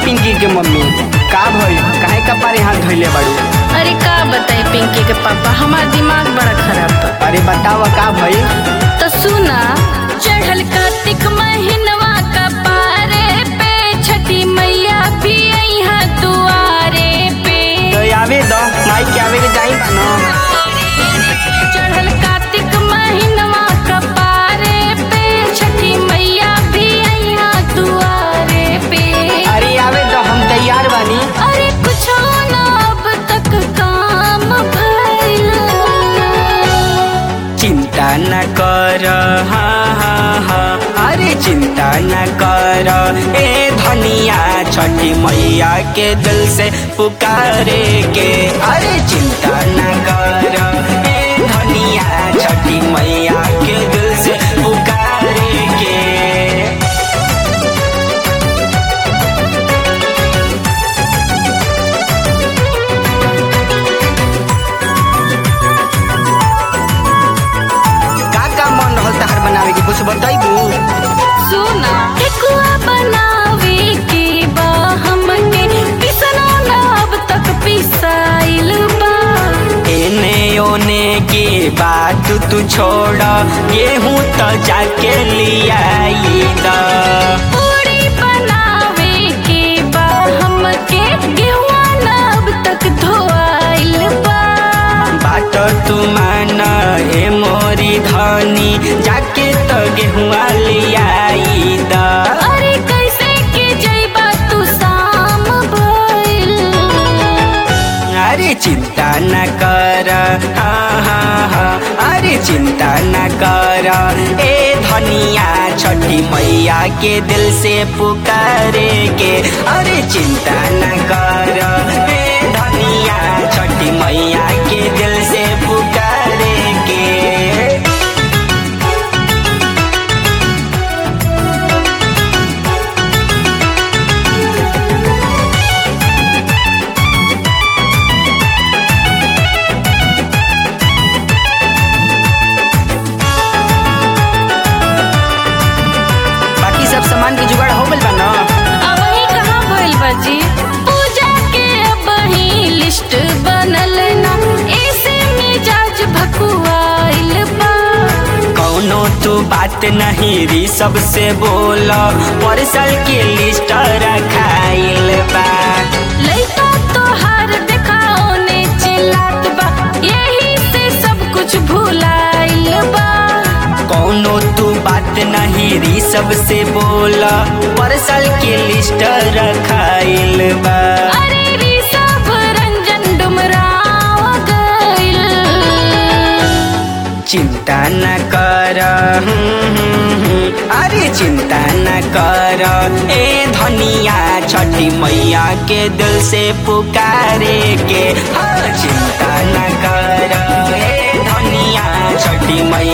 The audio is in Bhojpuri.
पिंकी के मम्मी का भइल काहे कपारे हाथ धइले बाड़ू? अरे का बताई पिंकी के पापा, हमार दिमाग बड़ा खराब बा। अरे बतावा का भइल? तो सुना, चढ़ल कार्तिक महीनवा का पारे पे छठी मैया भी यहाँ दुआरे पे। तो आवे दो माई के आवे के जाई बा ना। चढ़ल कार्तिक महीनवा का पारे पे छठी मैया भी यहाँ दुआरे पे। अरे आवे दो हम तैयार बानी। अरे कुछ ना अब तक काम भइल। चिंता न कर हाँ हाँ हाँ, अरे चिंता न कर ए धनिया, छठी मैया के दिल से पुकारे के। अरे चिंता न कर ए धनिया, छठी मैया के दिल से पुकारे के। मन रहल तहार बनावे के कुछ बताइबू? सुना, ठेकुआ बनावे के बा हमके, पिसना ना अब तक पिसाइल बा। एने ओने के बात तू छोड़, गेहूं तो जाके लियाई दा। पूरी बनावे के बा हमके, गेहुआ ना अब तक धोआइल बा। बात तू मान ए मोरी धनी, जाके तो गेहुआ लियाई दा। अरे कैसे के जइबा तू शाम भइल। अरे चिंता न कर हाँ हाँ हाँ, अरे चिंता न कर ए धनिया, छठी मैया के दिल से पुकारे के। अरे चिंता न कर ए धनिया, छठी मैया के दिल से पुकारे के। सब सामान के जुगाड़ हो गइल बा ना? अब ही कहाँ भइल बा जी? पूजा के अब ही लिस्ट बनल ना, ऐसे मिजाज भकुआइल बा। कौनो तू बात नहीं री सबसे बोला, परसल के लिस्ट रखाइल बा। लइका तोहार देखाओ ने चिल्लात बा, यही से सब कुछ भुलाइल बा। कौनो तू बात नहीं री सबसे बोला, परसल के लिस्ट रखाइल बा। अरे री सब रंजन डुमराव गइल। चिंता न कर अरे चिंता न कर ए धनिया, छठी मैया के दिल से पुकारे के। हाँ चिंता न कर ए धनिया, छठी मैया